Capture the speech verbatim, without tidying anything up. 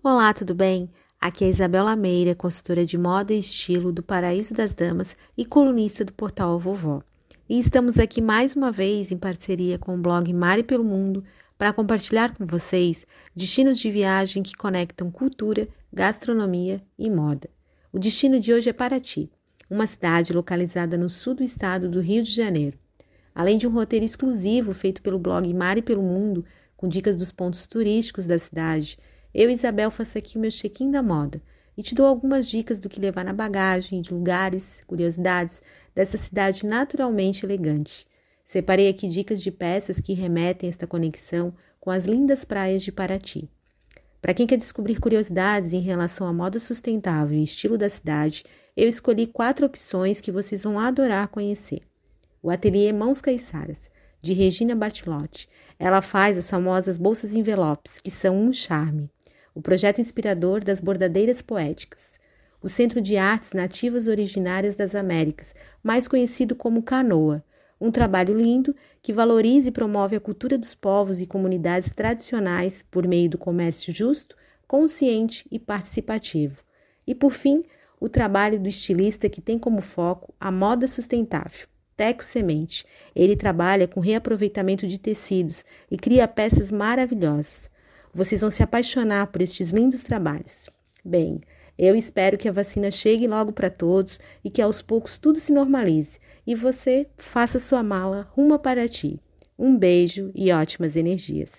Olá, tudo bem? Aqui é Isabel Lameira, consultora de moda e estilo do Paraíso das Damas e colunista do portal A Vovó. E estamos aqui mais uma vez em parceria com o blog Mari pelo Mundo para compartilhar com vocês destinos de viagem que conectam cultura, gastronomia e moda. O destino de hoje é Paraty, uma cidade localizada no sul do estado do Rio de Janeiro. Além de um roteiro exclusivo feito pelo blog Mari pelo Mundo, com dicas dos pontos turísticos da cidade, eu, Isabel, faço aqui o meu check-in da moda e te dou algumas dicas do que levar na bagagem, de lugares, curiosidades dessa cidade naturalmente elegante. Separei aqui dicas de peças que remetem a esta conexão com as lindas praias de Paraty. Para quem quer descobrir curiosidades em relação à moda sustentável e estilo da cidade, eu escolhi quatro opções que vocês vão adorar conhecer. O ateliê Mãos Caiçaras, de Regina Bartilotti. Ela faz as famosas bolsas envelopes, que são um charme. O projeto inspirador das bordadeiras poéticas. O Centro de Artes Nativas Originárias das Américas, mais conhecido como Canoa. Um trabalho lindo que valoriza e promove a cultura dos povos e comunidades tradicionais por meio do comércio justo, consciente e participativo. E, por fim, o trabalho do estilista que tem como foco a moda sustentável. Teco Semente. Ele trabalha com reaproveitamento de tecidos e cria peças maravilhosas. Vocês vão se apaixonar por estes lindos trabalhos. Bem, eu espero que a vacina chegue logo para todos e que aos poucos tudo se normalize e você faça sua mala rumo a Paraty. Um beijo e ótimas energias.